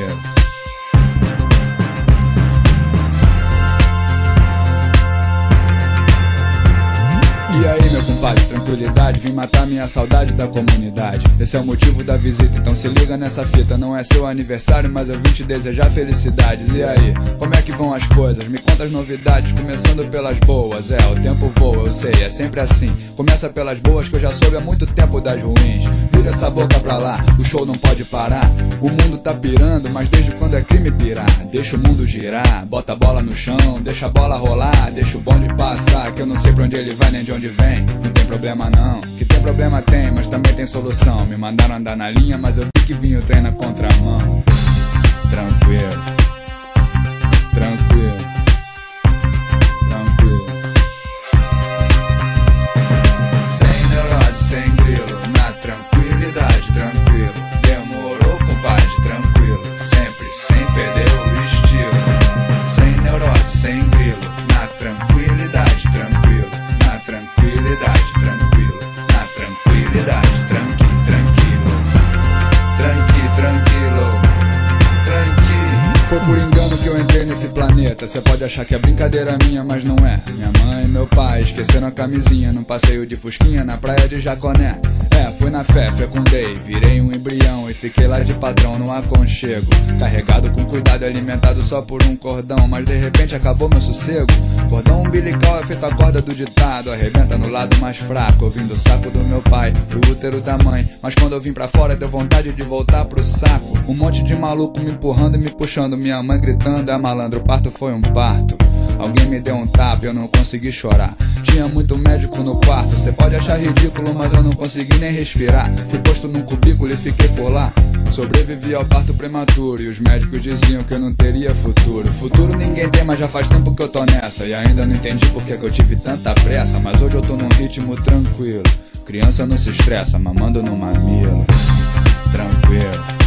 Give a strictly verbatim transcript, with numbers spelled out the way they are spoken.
tranquilo. E aí, meu compadre, tranquilidade, vim matar minha saudade da comunidade. Esse é o motivo da visita, então se liga nessa fita. Não é seu aniversário, mas eu vim te desejar felicidades. E aí, como é que vão as coisas? Me conta as novidades, começando pelas boas. É, o tempo voa, eu sei, é sempre assim. Começa pelas boas, que eu já soube há muito tempo das ruins. Vira essa boca pra lá, o show não pode parar. O mundo tá pirando, mas desde quando é crime pirar? Deixa o mundo girar, bota a bola no chão, deixa a bola rolar, deixa o bonde passar, que eu não sei pra onde ele vai nem de onde vem. Não tem problema não, que tem problema tem, mas também tem solução. Me mandaram andar na linha, mas eu vi que vinha o trem na contramão. Tranquilo, tranquilo, tranquilo. Sem neurose, sem grilo, na tranquilidade, tranquilo. Demorou, compadre, tranquilo, sempre sem perder o estilo. Sem neurose, sem grilo, na tranquilidade, tranquilo. Na tranquilidade, tranquilo. Na tranquilidade, tranqui, tranquilo. Tranqui, tranquilo. Tranqui. Foi por engano que eu entrei nesse planeta. Cê pode achar que é brincadeira minha, mas não é. Minha mãe e meu pai esqueceram a camisinha num passeio de fusquinha na praia de Jaconé. É, fui na fé, fecundei, virei um embrião e fiquei lá de patrão no aconchego. Carregado com cuidado e alimentado só por um cordão, mas de repente acabou meu sossego. Cordão umbilical é feito a corda do ditado, arrebenta no lado mais fraco, ouvindo o saco do meu pai, o útero da mãe. Mas quando eu vim pra fora deu vontade de voltar pro saco. Um monte de maluco me empurrando e me puxando, minha mãe gritando, é malandro, o parto foi um parto. Alguém me deu um tapa e eu não consegui chorar. Tinha muito médico no quarto, cê pode achar ridículo, mas eu não consegui nem respirar. Fui posto num cubículo e fiquei por lá. Sobrevivi ao parto prematuro e os médicos diziam que eu não teria futuro. Futuro ninguém tem, mas já faz tempo que eu tô nessa. E ainda não entendi por que que eu tive tanta pressa. Mas hoje eu tô num ritmo tranquilo. Criança não se estressa, mamando no mamilo. Tranquilo.